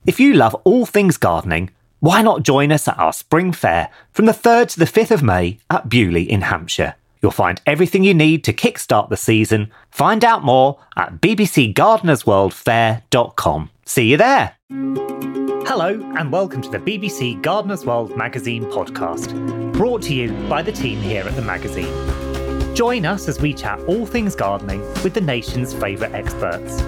If you love all things gardening, why not join us at our spring fair from the 3rd to the 5th of May at Bewley in Hampshire? You'll find everything you need to kickstart the season. Find out more at bbcgardenersworldfair.com. See you there! Hello and welcome to the BBC Gardeners World Magazine podcast, brought to you by the team here at the magazine. Join us as we chat all things gardening with the nation's favourite experts.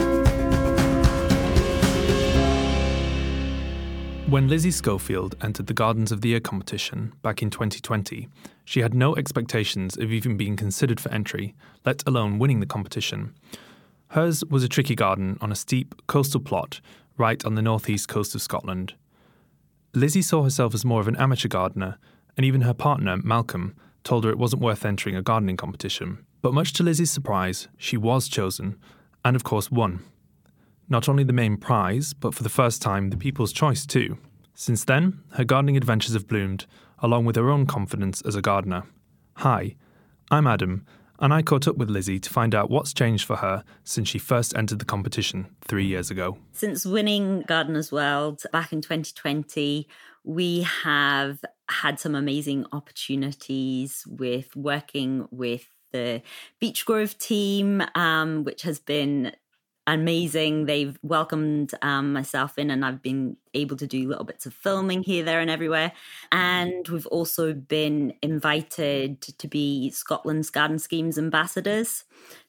When Lizzie Schofield entered the Gardens of the Year competition back in 2020, she had no expectations of even being considered for entry, let alone winning the competition. Hers was a tricky garden on a steep coastal plot right on the northeast coast of Scotland. Lizzie saw herself as more of an amateur gardener, and even her partner, Malcolm, told her it wasn't worth entering a gardening competition. But much to Lizzie's surprise, she was chosen, and of course won. Not only the main prize, but for the first time, the People's Choice too. Since then, her gardening adventures have bloomed, along with her own confidence as a gardener. Hi, I'm Adam, and I caught up with Lizzie to find out what's changed for her since she first entered the competition 3 years ago. Since winning Gardeners World back in 2020, we have had some amazing opportunities with working with the Beech Grove team, which has been amazing. They've welcomed myself in, and I've been able to do little bits of filming here, there and everywhere. And we've also been invited to be Scotland's Garden Schemes ambassadors.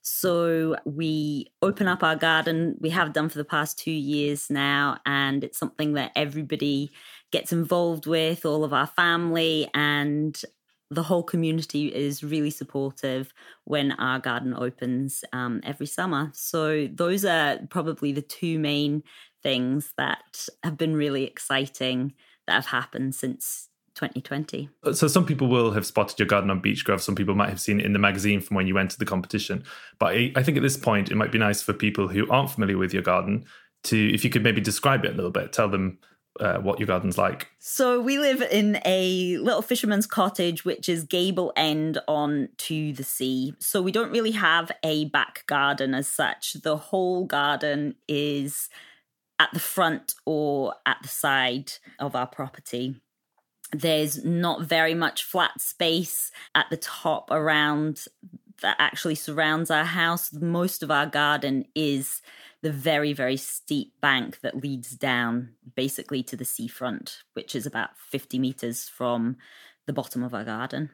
So we open up our garden. We have done for the past 2 years now, and it's something that everybody gets involved with, all of our family, and the whole community is really supportive when our garden opens every summer. So those are probably the two main things that have been really exciting that have happened since 2020. So some people will have spotted your garden on Beech Grove. Some people might have seen it in the magazine from when you entered the competition. But I think at this point, it might be nice for people who aren't familiar with your garden to, if you could maybe describe it a little bit, tell them what your garden's like. So we live in a little fisherman's cottage, which is gable end on to the sea. So we don't really have a back garden as such. The whole garden is at the front or at the side of our property. There's not very much flat space at the top around that actually surrounds our house. Most of our garden is the very, very steep bank that leads down basically to the seafront, which is about 50 metres from the bottom of our garden.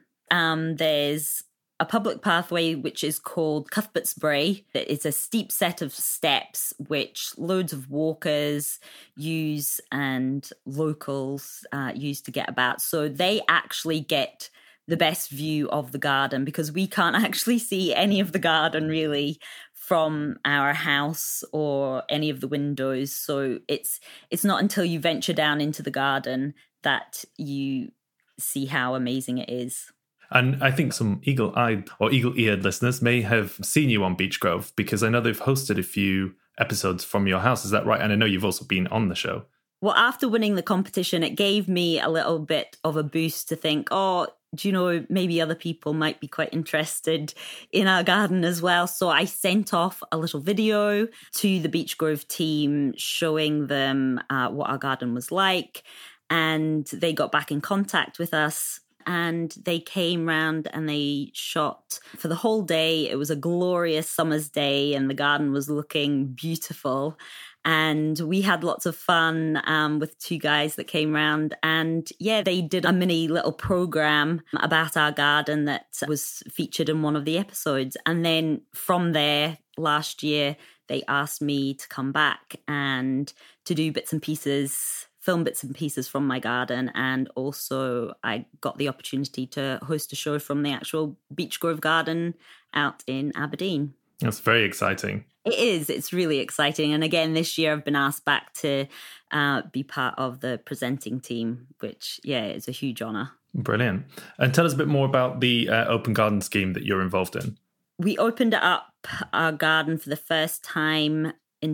There's a public pathway which is called Cuthbert's Brae. It's a steep set of steps which loads of walkers use and locals use to get about. So they actually get the best view of the garden because we can't actually see any of the garden really from our house or any of the windows. So it's not until you venture down into the garden that you see how amazing it is. And I think some eagle-eyed or eagle-eared listeners may have seen you on Beech Grove because I know they've hosted a few episodes from your house. Is that right? And I know you've also been on the show. Well, after winning the competition, it gave me a little bit of a boost to think, do you know, maybe other people might be quite interested in our garden as well. So I sent off a little video to the Beech Grove team showing them what our garden was like. And they got back in contact with us and they came round and they shot for the whole day. It was a glorious summer's day and the garden was looking beautiful. And we had lots of fun with two guys that came round. And yeah, they did a mini little program about our garden that was featured in one of the episodes. And then from there, last year, they asked me to come back and to do bits and pieces, film bits and pieces from my garden. And also I got the opportunity to host a show from the actual Beech Grove garden out in Aberdeen. That's very exciting. It is. It's really exciting. And again, this year I've been asked back to be part of the presenting team, which, is a huge honour. Brilliant. And tell us a bit more about the open garden scheme that you're involved in. We opened up our garden for the first time in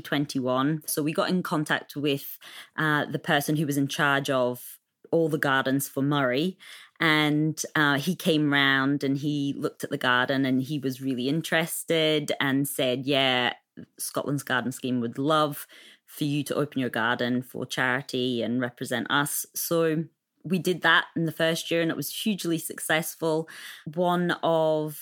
2021. So we got in contact with the person who was in charge of all the gardens for Moray. And he came round and he looked at the garden and he was really interested and said, Scotland's Garden Scheme would love for you to open your garden for charity and represent us. So we did that in the first year and it was hugely successful. One of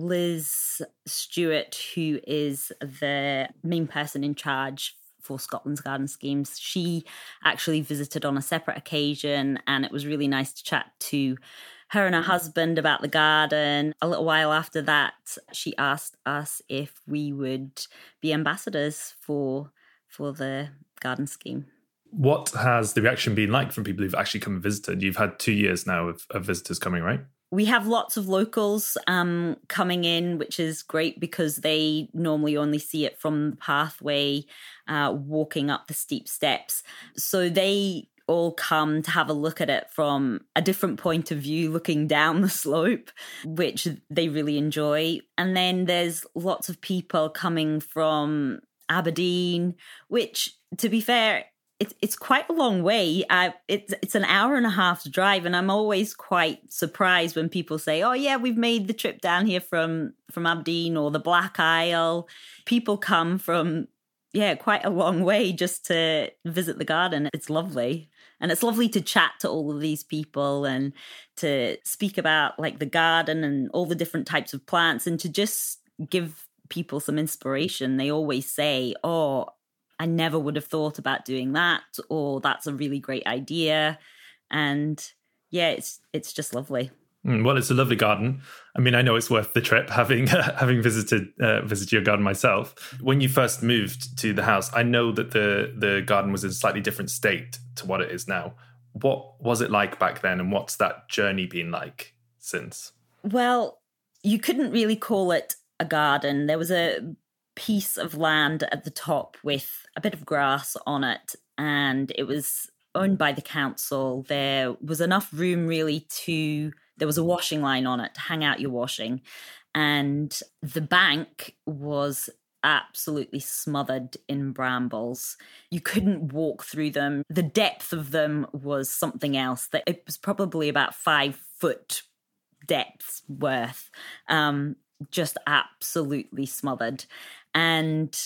Liz Stewart, who is the main person in charge for Scotland's garden schemes, she actually visited on a separate occasion, and it was really nice to chat to her and her husband about the garden. A little while after that, she asked us if we would be ambassadors for the garden scheme. What has the reaction been like from people who've actually come and visited? You've had 2 years now of visitors coming, right? We have lots of locals coming in, which is great because they normally only see it from the pathway, walking up the steep steps. So they all come to have a look at it from a different point of view, looking down the slope, which they really enjoy. And then there's lots of people coming from Aberdeen, which, to be fair, it's quite a long way. It's an hour and a half drive, and I'm always quite surprised when people say, "Oh yeah, we've made the trip down here from Aberdeen or the Black Isle." People come from quite a long way just to visit the garden. It's lovely, and it's lovely to chat to all of these people and to speak about like the garden and all the different types of plants, and to just give people some inspiration. They always say, "Oh, I never would have thought about doing that," or "That's a really great idea." And yeah, it's just lovely. Well, it's a lovely garden. I mean, I know it's worth the trip, having visited your garden myself. When you first moved to the house, I know that the garden was in a slightly different state to what it is now. What was it like back then, and what's that journey been like since? Well, you couldn't really call it a garden. There was a piece of land at the top with a bit of grass on it, and it was owned by the council. There was enough room really there was a washing line on it to hang out your washing, and the bank was absolutely smothered in brambles. You couldn't walk through them. The depth of them was something else. That it was probably about 5 foot depths worth, just absolutely smothered. And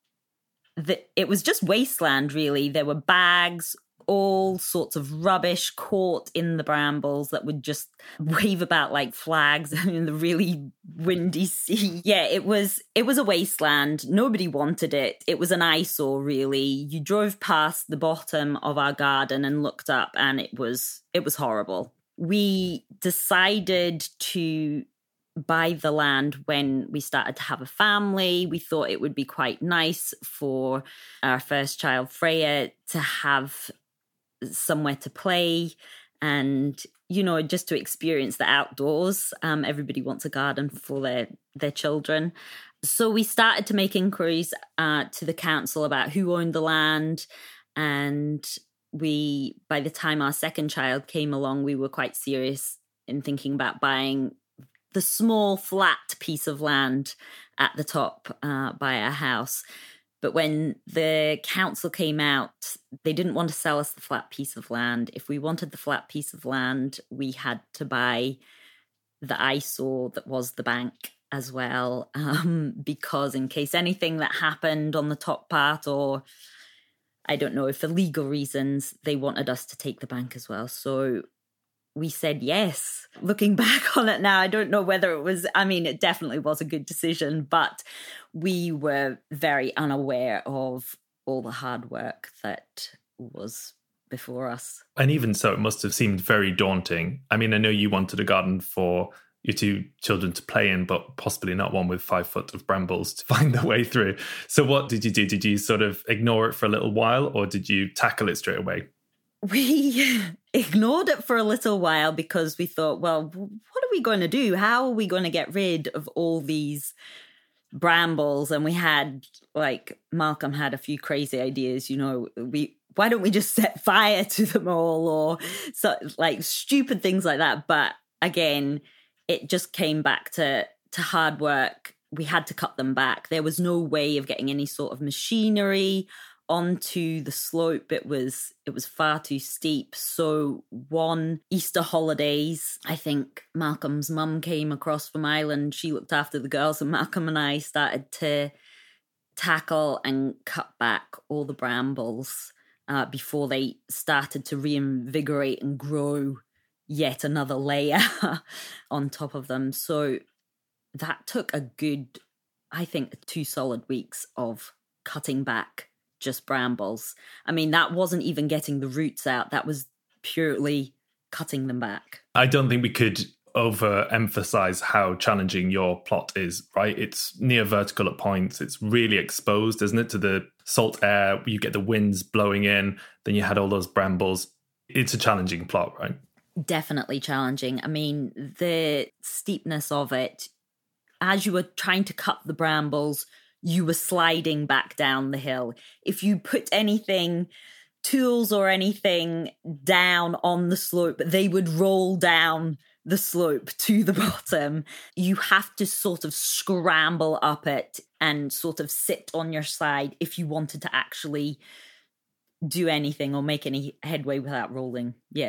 it was just wasteland, really. There were bags, all sorts of rubbish caught in the brambles that would just wave about like flags in the really windy sea. Yeah, it was a wasteland. Nobody wanted it. It was an eyesore, really. You drove past the bottom of our garden and looked up, and it was horrible. We decided to buy the land when we started to have a family. We thought it would be quite nice for our first child, Freya, to have somewhere to play and, just to experience the outdoors. Everybody wants a garden for their children. So we started to make inquiries to the council about who owned the land. And by the time our second child came along, we were quite serious in thinking about buying the small flat piece of land at the top by our house. But when the council came out, they didn't want to sell us the flat piece of land. If we wanted the flat piece of land, we had to buy the eyesore that was the bank as well, because in case anything that happened on the top part, or I don't know if for legal reasons, they wanted us to take the bank as well. So we said yes. Looking back on it now, I don't know whether it definitely was a good decision, but we were very unaware of all the hard work that was before us. And even so, it must have seemed very daunting. I mean, I know you wanted a garden for your 2 children to play in, but possibly not one with 5 foot of brambles to find their way through. So what did you do? Did you sort of ignore it for a little while, or did you tackle it straight away? We ignored it for a little while because we thought, well, what are we going to do? How are we going to get rid of all these brambles? And we had, Malcolm had a few crazy ideas, why don't we just set fire to them all, or stupid things like that. But again, it just came back to hard work. We had to cut them back. There was no way of getting any sort of machinery onto the slope. It was far too steep. So one Easter holidays, I think Malcolm's mum came across from Ireland. She looked after the girls, and Malcolm and I started to tackle and cut back all the brambles before they started to reinvigorate and grow yet another layer on top of them. So that took a good, I think, 2 solid weeks of cutting back just brambles. I mean, that wasn't even getting the roots out. That was purely cutting them back. I don't think we could overemphasize how challenging your plot is, right? It's near vertical at points. It's really exposed, isn't it, to the salt air. You get the winds blowing in, then you had all those brambles. It's a challenging plot, right? Definitely challenging. I mean, the steepness of it, as you were trying to cut the brambles, you were sliding back down the hill. If you put anything, tools or anything, down on the slope, they would roll down the slope to the bottom. You have to sort of scramble up it and sort of sit on your side if you wanted to actually do anything or make any headway without rolling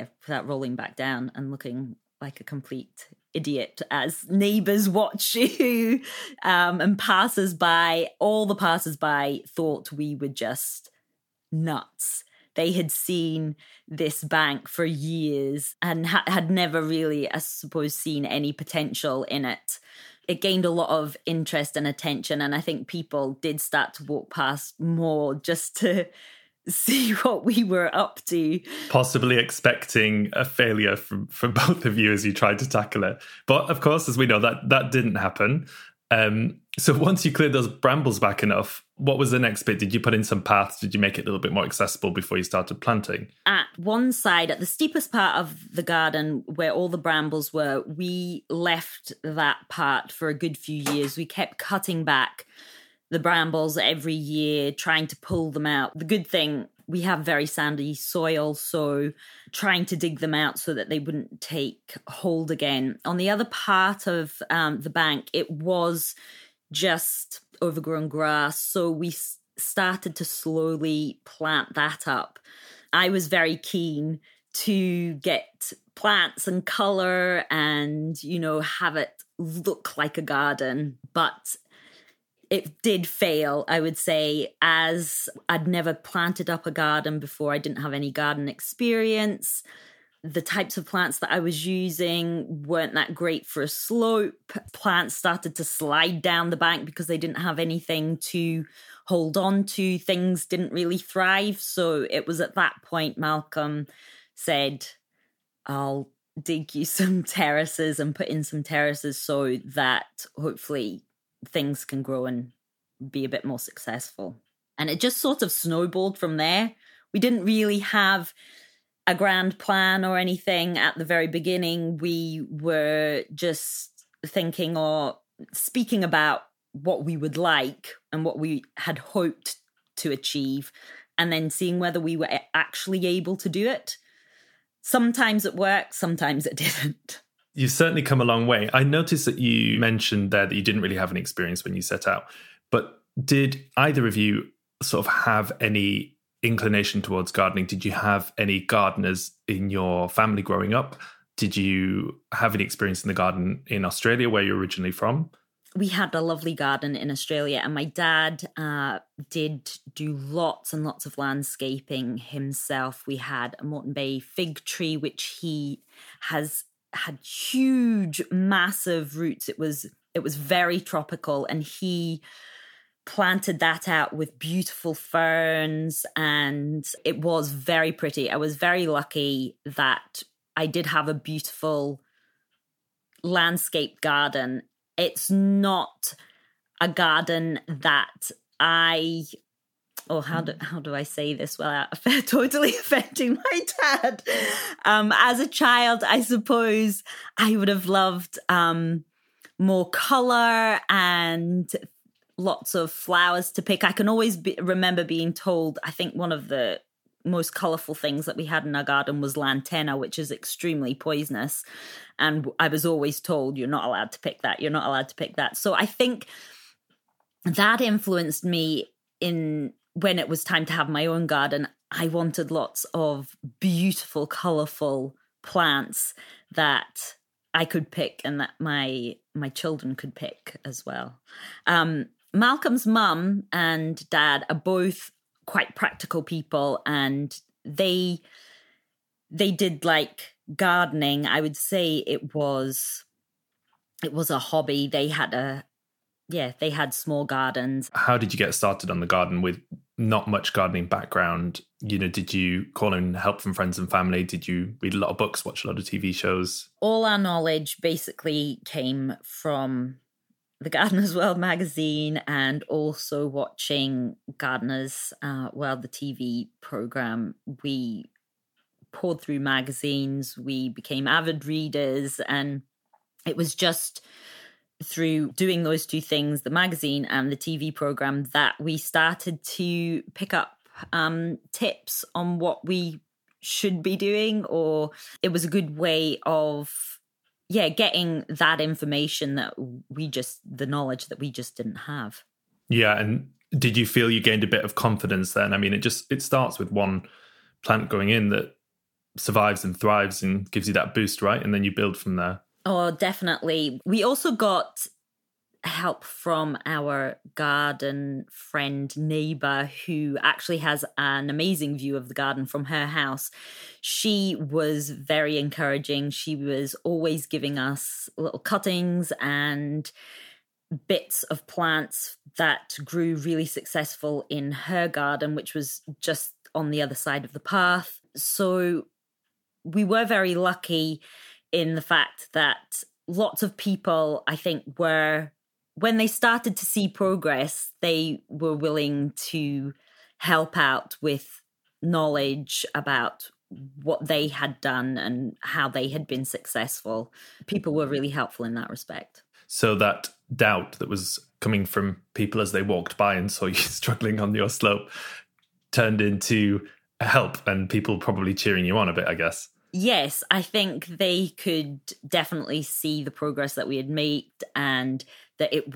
back down and looking like a complete idiot as neighbours watch you and passers-by. All the passers-by thought we were just nuts. They had seen this bank for years and had never really, I suppose, seen any potential in it. It gained a lot of interest and attention, and I think people did start to walk past more just to see what we were up to. Possibly expecting a failure from both of you as you tried to tackle it. But of course, as we know, that didn't happen. So once you cleared those brambles back enough, what was the next bit? Did you put in some paths? Did you make it a little bit more accessible before you started planting? At one side, at the steepest part of the garden where all the brambles were, we left that part for a good few years. We kept cutting back the brambles every year, trying to pull them out. The good thing, we have very sandy soil, so trying to dig them out so that they wouldn't take hold again. On the other part of the bank, it was just overgrown grass, so we started to slowly plant that up. I was very keen to get plants and colour and, have it look like a garden, but it did fail, I would say, as I'd never planted up a garden before. I didn't have any garden experience. The types of plants that I was using weren't that great for a slope. Plants started to slide down the bank because they didn't have anything to hold on to. Things didn't really thrive. So it was at that point Malcolm said, I'll dig you some terraces and put in some terraces so that hopefully things can grow and be a bit more successful. And it just sort of snowballed from there. We didn't really have a grand plan or anything at the very beginning. We were just thinking or speaking about what we would like and what we had hoped to achieve, and then seeing whether we were actually able to do it. Sometimes it worked, sometimes it didn't. You've certainly come a long way. I noticed that you mentioned there that you didn't really have any experience when you set out. But did either of you sort of have any inclination towards gardening? Did you have any gardeners in your family growing up? Did you have any experience in the garden in Australia, where you're originally from? We had a lovely garden in Australia, and my dad did do lots and lots of landscaping himself. We had a Moreton Bay fig tree, which he has had huge, massive roots. It was very tropical, and he planted that out with beautiful ferns, and it was very pretty. I was very lucky that I did have a beautiful landscape garden. It's not a garden that how do I say this without totally offending my dad? As a child, I suppose I would have loved more colour and lots of flowers to pick. I can always remember being told, I think one of the most colourful things that we had in our garden was lantana, which is extremely poisonous. And I was always told, you're not allowed to pick that. You're not allowed to pick that. So I think that influenced me in when it was time to have my own garden. I wanted lots of beautiful, colourful plants that I could pick and that my children could pick as well. Malcolm's mum and dad are both quite practical people, and they did like gardening. I would say it was a hobby. They had small gardens. How did you get started on the garden with not much gardening background? Did you call in help from friends and family? Did you read a lot of books, watch a lot of TV shows? All our knowledge basically came from the Gardener's World magazine, and also watching Gardener's World, the TV program. We poured through magazines, we became avid readers, and it was just through doing those two things, the magazine and the TV program, that we started to pick up tips on what we should be doing, or it was a good way of getting that information the knowledge that we just didn't have. Yeah, and did you feel you gained a bit of confidence then? I mean, it starts with one plant going in that survives and thrives and gives you that boost, right? And then you build from there. Oh, definitely. We also got help from our garden friend neighbor, who actually has an amazing view of the garden from her house. She was very encouraging. She was always giving us little cuttings and bits of plants that grew really successful in her garden, which was just on the other side of the path. So we were very lucky in the fact that lots of people, I think, when they started to see progress, they were willing to help out with knowledge about what they had done and how they had been successful. People were really helpful in that respect. So that doubt that was coming from people as they walked by and saw you struggling on your slope turned into help and people probably cheering you on a bit, I guess. Yes, I think they could definitely see the progress that we had made, and that it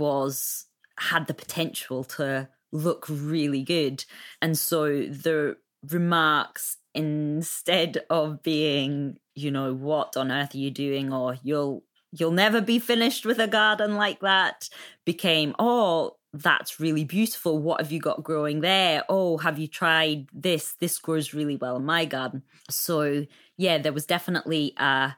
had the potential to look really good. And so the remarks, instead of being, what on earth are you doing, or you'll never be finished with a garden like that, became, oh, that's really beautiful. What have you got growing there? Oh, have you tried this? This grows really well in my garden. So yeah, there was definitely a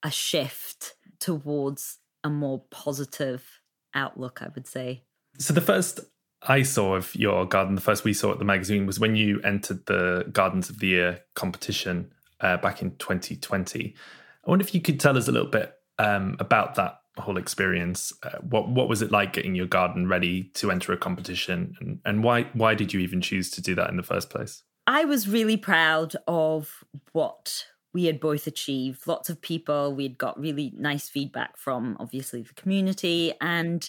shift towards a more positive outlook, I would say. So the first I saw of your garden, the first we saw at the magazine, was when you entered the Gardens of the Year competition back in 2020. I wonder if you could tell us a little bit about that whole experience. What was it like getting your garden ready to enter a competition, and why did you even choose to do that in the first place? I was really proud of what we had both achieved. Lots of people, we'd got really nice feedback from, obviously, the community, and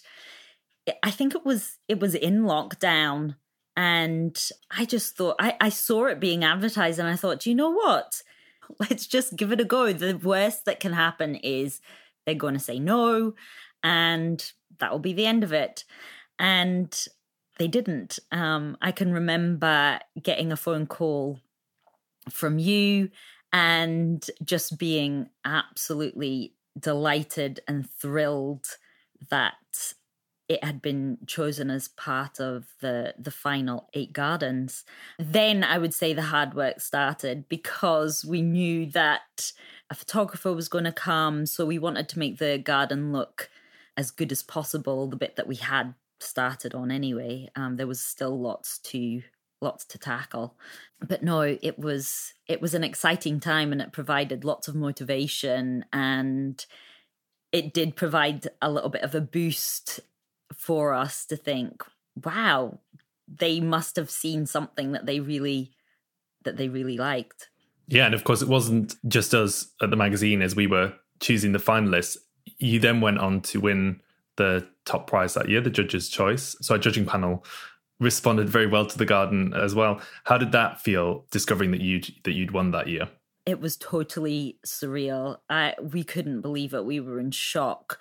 I think it was in lockdown, and I just thought, I saw it being advertised, and I thought, do you know what? Let's just give it a go. The worst that can happen is they're going to say no, and that will be the end of it. And they didn't. I can remember getting a phone call from you and just being absolutely delighted and thrilled that it had been chosen as part of the final 8 gardens. Then I would say the hard work started, because we knew that a photographer was going to come, so we wanted to make the garden look as good as possible, the bit that we had started on anyway. There was still lots to tackle. But no, it was an exciting time, and it provided lots of motivation, and it did provide a little bit of a boost for us to think, wow, they must have seen something that they really liked. Yeah, and of course it wasn't just us at the magazine as we were choosing the finalists. You then went on to win the top prize that year, the Judge's Choice. So our judging panel responded very well to the garden as well. How did that feel, discovering that you'd won that year? It was totally surreal. We couldn't believe it. We were in shock.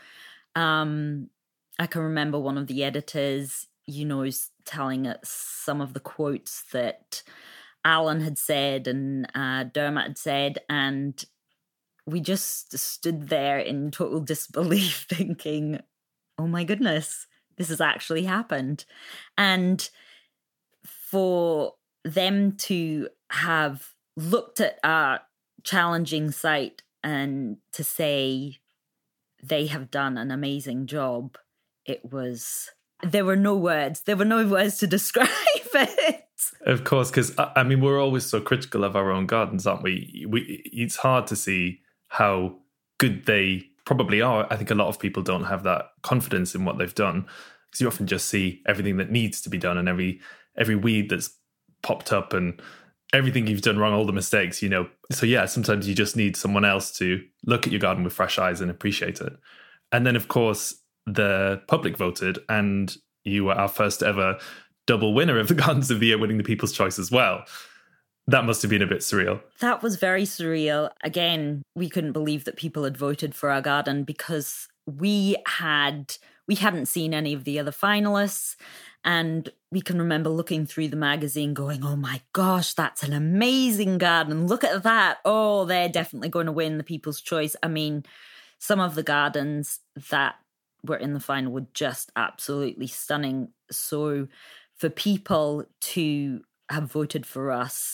I can remember one of the editors, telling us some of the quotes that Alan had said and Dermot had said, and we just stood there in total disbelief thinking, oh my goodness, this has actually happened. And for them to have looked at our challenging site and to say they have done an amazing job, there were no words. There were no words to describe it. Of course, because, I mean, we're always so critical of our own gardens, aren't we? It's hard to see how good they probably are. I think a lot of people don't have that confidence in what they've done, because you often just see everything that needs to be done and every weed that's popped up and everything you've done wrong, all the mistakes, So yeah, sometimes you just need someone else to look at your garden with fresh eyes and appreciate it. And then, of course, the public voted, and you were our first ever double winner of the Gardens of the Year, winning the People's Choice as well. That must have been a bit surreal. That was very surreal. Again, we couldn't believe that people had voted for our garden, because we hadn't seen any of the other finalists. And we can remember looking through the magazine going, oh my gosh, that's an amazing garden. Look at that. Oh, they're definitely going to win the People's Choice. I mean, some of the gardens that were in the final were just absolutely stunning. So for people to have voted for us,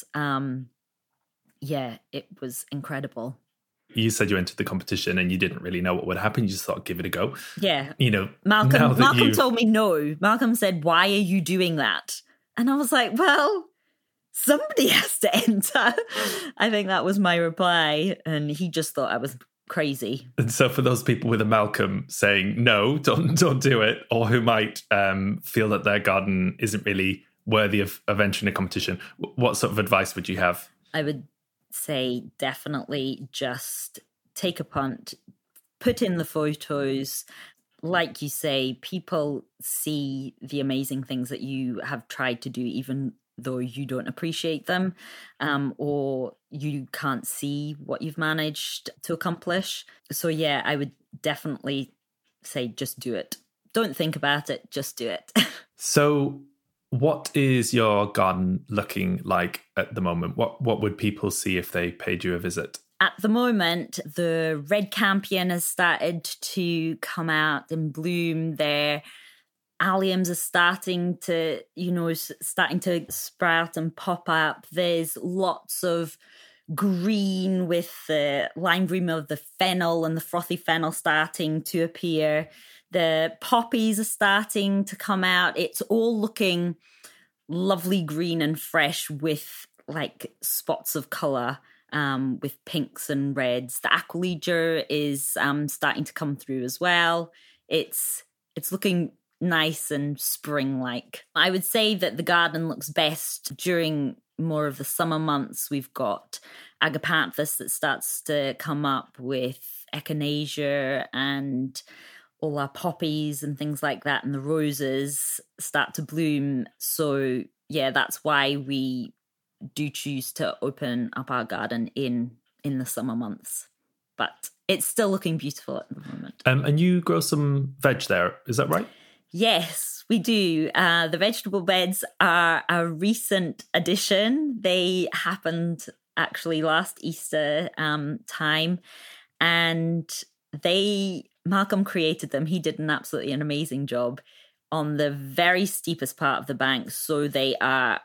it was incredible. You said you entered the competition and you didn't really know what would happen. You just thought, give it a go. Yeah. Malcolm told me no. Malcolm said, why are you doing that? And I was like, well, somebody has to enter. I think that was my reply. And he just thought I was crazy. And so for those people with a Malcolm saying, no, don't do it, or who might feel that their garden isn't really worthy of entering a competition, what sort of advice would you have? I would say definitely just take a punt, put in the photos. Like you say, people see the amazing things that you have tried to do, even though you don't appreciate them, or you can't see what you've managed to accomplish. So yeah, I would definitely say just do it. Don't think about it, just do it. So what is your garden looking like at the moment? What would people see if they paid you a visit? At the moment, the red campion has started to come out and bloom. Their alliums are starting to sprout and pop up. There's lots of green with the lime green of the fennel and the frothy fennel starting to appear. The poppies are starting to come out. It's all looking lovely green and fresh with like spots of colour, with pinks and reds. The aquilegia is starting to come through as well. It's looking nice and spring-like. I would say that the garden looks best during more of the summer months. We've got agapanthus that starts to come up with echinacea, and all our poppies and things like that, and the roses start to bloom. So yeah, that's why we do choose to open up our garden in the summer months. But it's still looking beautiful at the moment. And you grow some veg there, is that right? Yes, we do. The vegetable beds are a recent addition. They happened actually last Easter time, and Malcolm created them. He did an amazing job on the very steepest part of the bank. So they are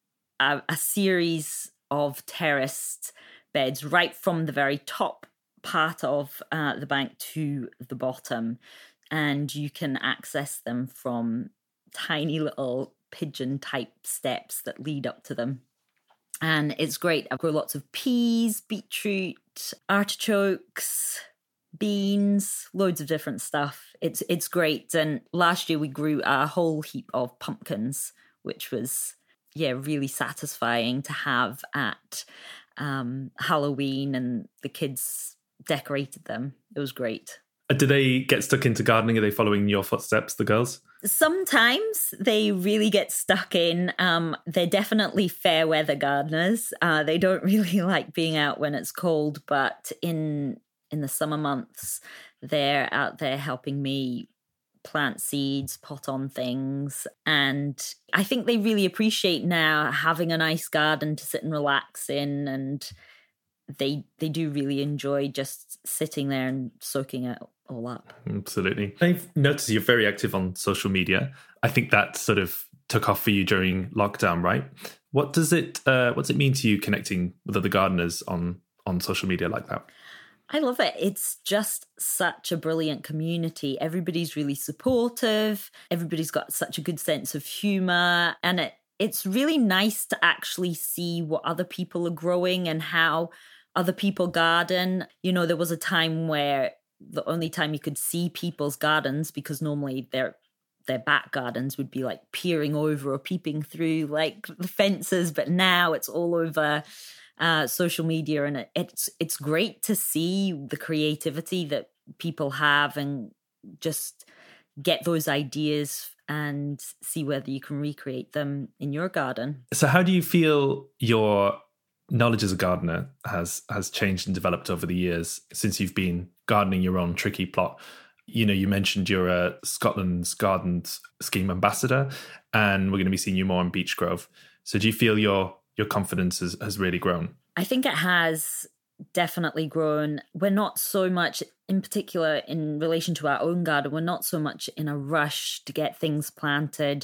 a series of terraced beds right from the very top part of the bank to the bottom. And you can access them from tiny little pigeon type steps that lead up to them. And it's great. I grow lots of peas, beetroot, artichokes, beans, loads of different stuff. It's great. And last year we grew a whole heap of pumpkins, which was really satisfying to have at Halloween, and the kids decorated them. It was great. Do they get stuck into gardening? Are they following your footsteps, the girls? Sometimes they really get stuck in. They're definitely fair weather gardeners. They don't really like being out when it's cold, but in the summer months, they're out there helping me plant seeds, pot on things. And I think they really appreciate now having a nice garden to sit and relax in. And they do really enjoy just sitting there and soaking it all up. Absolutely. I've noticed you're very active on social media. I think that sort of took off for you during lockdown, right? What's it mean to you connecting with other gardeners on social media like that? I love it. It's just such a brilliant community. Everybody's really supportive. Everybody's got such a good sense of humor. And it's really nice to actually see what other people are growing and how other people garden. You know, there was a time where the only time you could see people's gardens, because normally their back gardens would be like peering over or peeping through like the fences. But now it's all over social media, and it's great to see the creativity that people have and just get those ideas and see whether you can recreate them in your garden. So how do you feel your knowledge as a gardener has changed and developed over the years since you've been gardening your own tricky plot? You know, you mentioned you're a Scotland's Gardens Scheme ambassador, and we're going to be seeing you more in Beechgrove. So do you feel your confidence has really grown? I think it has definitely grown. We're not so much, in particular in relation to our own garden, we're not so much in a rush to get things planted.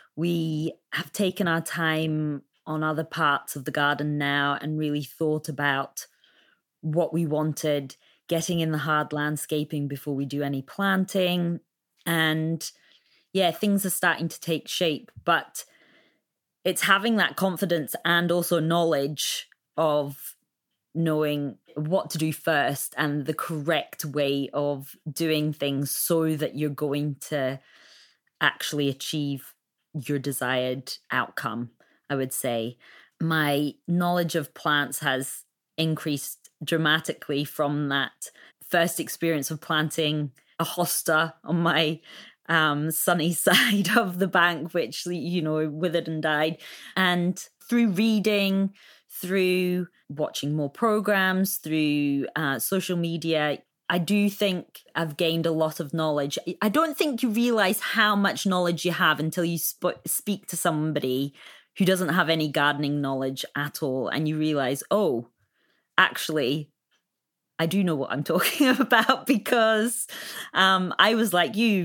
We have taken our time on other parts of the garden now and really thought about what we wanted, getting in the hard landscaping before we do any planting. And yeah, things are starting to take shape, but it's having that confidence and also knowledge of knowing what to do first and the correct way of doing things so that you're going to actually achieve your desired outcome, I would say. My knowledge of plants has increased dramatically from that first experience of planting a hosta on my sunny side of the bank, which, you know, withered and died. And through reading, through watching more programs, through social media, I do think I've gained a lot of knowledge. I don't think you realize how much knowledge you have until you speak to somebody who doesn't have any gardening knowledge at all. And you realize, oh, actually, I do know what I'm talking about, because I was like you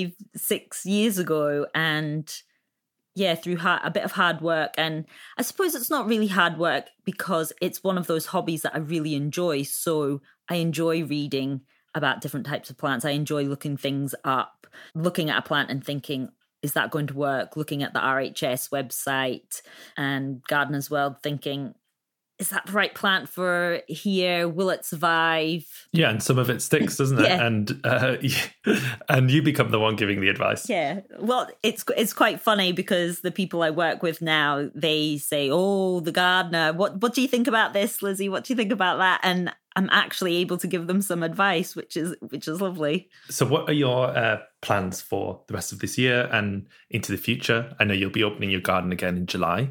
5-6 years ago, and yeah, through a bit of hard work. And I suppose it's not really hard work because it's one of those hobbies that I really enjoy. So I enjoy reading about different types of plants. I enjoy looking things up, looking at a plant and thinking, is that going to work? Looking at the RHS website and Gardener's World, thinking, is that the right plant for here? Will it survive? Yeah, and some of it sticks, doesn't it? Yeah. And you become the one giving the advice. Yeah. Well, it's quite funny because the people I work with now, they say, "Oh, the gardener, what do you think about this, Lizzie? What do you think about that?" And I'm actually able to give them some advice, which is lovely. So what are your plans for the rest of this year and into the future? I know you'll be opening your garden again in July.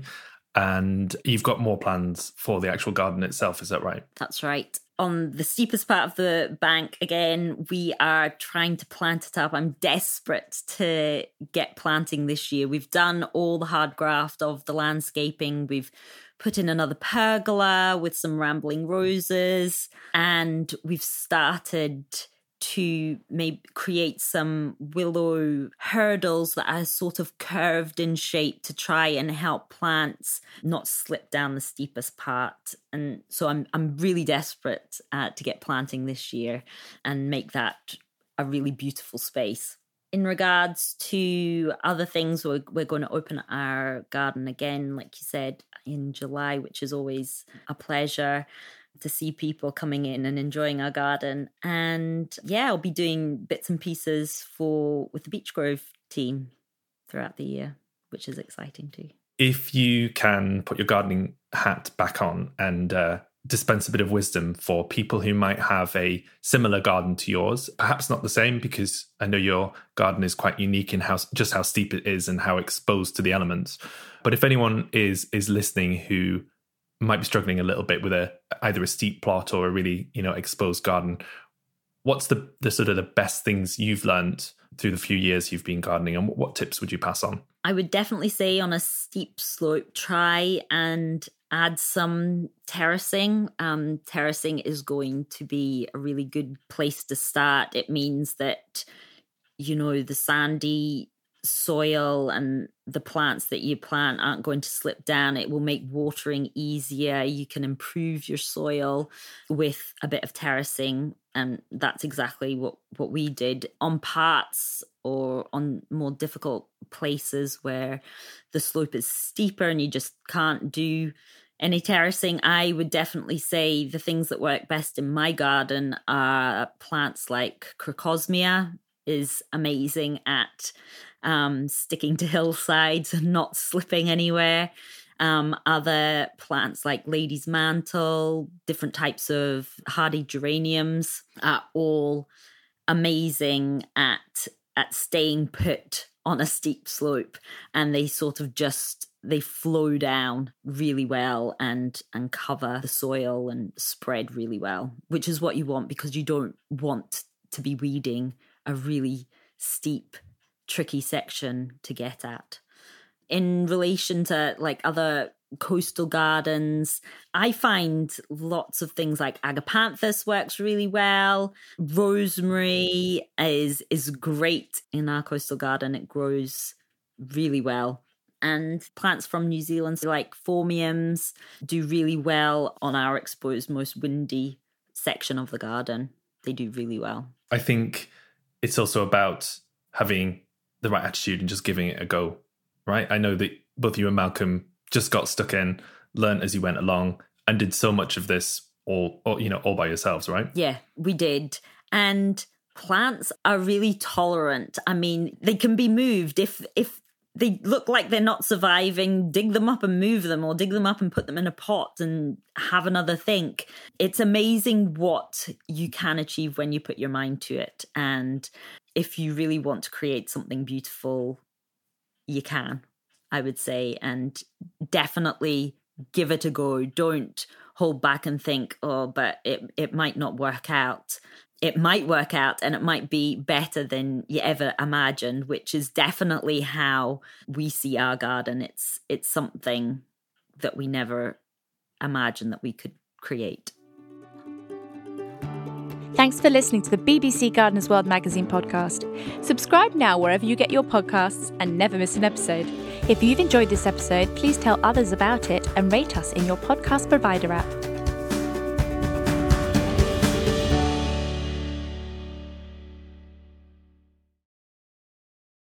And you've got more plans for the actual garden itself, is that right? That's right. On the steepest part of the bank, again, we are trying to plant it up. I'm desperate to get planting this year. We've done all the hard graft of the landscaping. We've put in another pergola with some rambling roses, and we've started to maybe create some willow hurdles that are sort of curved in shape to try and help plants not slip down the steepest part. And so I'm really desperate to get planting this year and make that a really beautiful space. In regards to other things, we're going to open our garden again, like you said, in July, which is always a pleasure to see people coming in and enjoying our garden. And yeah, I'll be doing bits and pieces with the Beechgrove team throughout the year, which is exciting too. If you can put your gardening hat back on and dispense a bit of wisdom for people who might have a similar garden to yours, perhaps not the same, because I know your garden is quite unique in how steep it is and how exposed to the elements. But if anyone is listening who might be struggling a little bit with either a steep plot or a really, exposed garden, what's the sort of the best things you've learned through the few years you've been gardening, and what tips would you pass on? I would definitely say on a steep slope, try and add some terracing. Terracing is going to be a really good place to start. It means that, the sandy soil and the plants that you plant aren't going to slip down. It will make watering easier. You can improve your soil with a bit of terracing. And that's exactly what we did on parts or on more difficult places where the slope is steeper and you just can't do any terracing. I would definitely say the things that work best in my garden are plants like Crocosmia is amazing at sticking to hillsides and not slipping anywhere. Other plants like Lady's Mantle, different types of hardy geraniums are all amazing at staying put on a steep slope, and they sort of they flow down really well and cover the soil and spread really well, which is what you want because you don't want to be weeding a really steep, tricky section to get at. In relation to like other coastal gardens, I find lots of things like Agapanthus works really well. Rosemary is great in our coastal garden. It grows really well. And plants from New Zealand like Phormiums do really well on our exposed, most windy section of the garden. They do really well. I think it's also about having the right attitude and just giving it a go, right? I know that both you and Malcolm just got stuck in, learned as you went along, and did so much of this all by yourselves, right? Yeah, we did. And plants are really tolerant. I mean, they can be moved. If they look like they're not surviving, dig them up and move them, or dig them up and put them in a pot and have another think. It's amazing what you can achieve when you put your mind to it. And if you really want to create something beautiful, you can, I would say, and definitely give it a go. Don't hold back and think, but it might not work out. It might work out and it might be better than you ever imagined, which is definitely how we see our garden. It's something that we never imagined that we could create. Thanks for listening to the BBC Gardeners World magazine podcast. Subscribe now wherever you get your podcasts and never miss an episode. If you've enjoyed this episode, please tell others about it and rate us in your podcast provider app.